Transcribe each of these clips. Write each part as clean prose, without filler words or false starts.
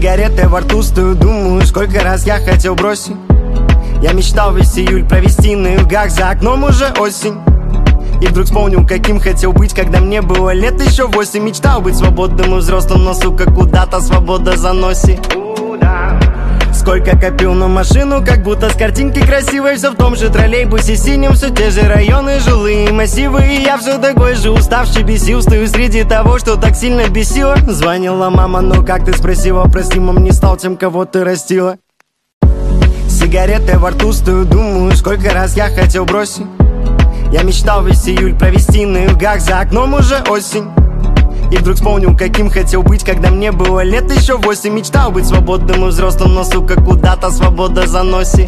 Сигареты во рту стою, думаю, сколько раз я хотел бросить. Я мечтал весь июль провести на югах, за окном уже осень. И вдруг вспомнил, каким хотел быть, когда мне было лет еще 8. Мечтал быть свободным и взрослым, но, сука, куда-то свобода заносит. Сколько копил на машину, как будто с картинки красивой. Все в том же троллейбусе синем, все те же районы, жилые массивы. И я все такой же уставший, бесил. Стою среди того, что так сильно бесило. Звонила мама, но как ты спросила? Прости, мам, не стал тем, кого ты растила. Сигареты во рту стою, думаю, сколько раз я хотел бросить. Я мечтал весь июль провести на югах, за окном уже осень. И вдруг вспомнил, каким хотел быть, когда мне было лет еще 8. Мечтал быть свободным и взрослым, но, сука, куда-то свобода заносит.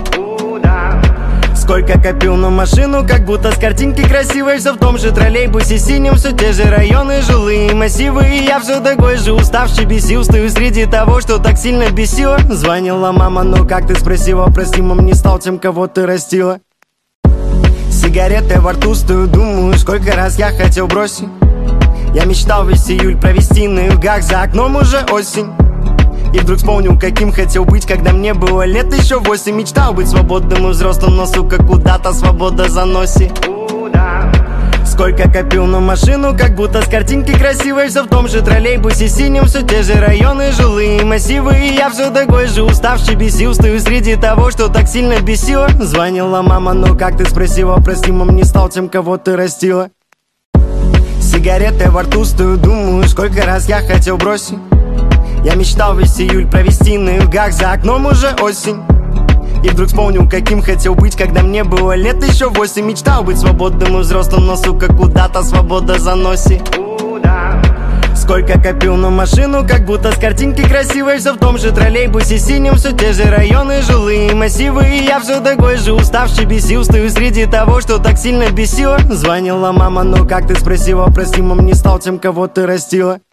Сколько копил на машину, как будто с картинки красивой. Все в том же троллейбусе синем, все те же районы, жилые массивы. И я все такой же уставший, бесил. Стою среди того, что так сильно бесило. Звонила мама, но как ты спросила? Прости, мам, не стал тем, кого ты растила. Сигареты во рту стою, думаю, сколько раз я хотел бросить. Я мечтал весь июль провести на югах, за окном уже осень. И вдруг вспомнил, каким хотел быть, когда мне было лет еще 8. Мечтал быть свободным и взрослым, но, сука, куда-то свобода заносит. Сколько копил на машину, как будто с картинки красивой. Все в том же троллейбусе синем, все те же районы, жилые массивы. И я все такой же уставший, бесил. Стою среди того, что так сильно бесило. Звонила мама, но как ты спросила? Прости, мам, не стал тем, кого ты растила. Сигареты во рту стою, думаю, сколько раз я хотел бросить. Я мечтал весь июль провести на югах, за окном уже осень. И вдруг вспомнил, каким хотел быть, когда мне было лет еще 8. Мечтал быть свободным и взрослым, но, сука, куда-то свобода заносит. Сколько копил на машину, как будто с картинки красивой. Все в том же троллейбусе синем, все те же районы, жилые массивы. И я все такой же уставший, бесил. Стою среди того, что так сильно бесило. Звонила мама, но как ты спросила? Прости, мам, не стал тем, кого ты растила.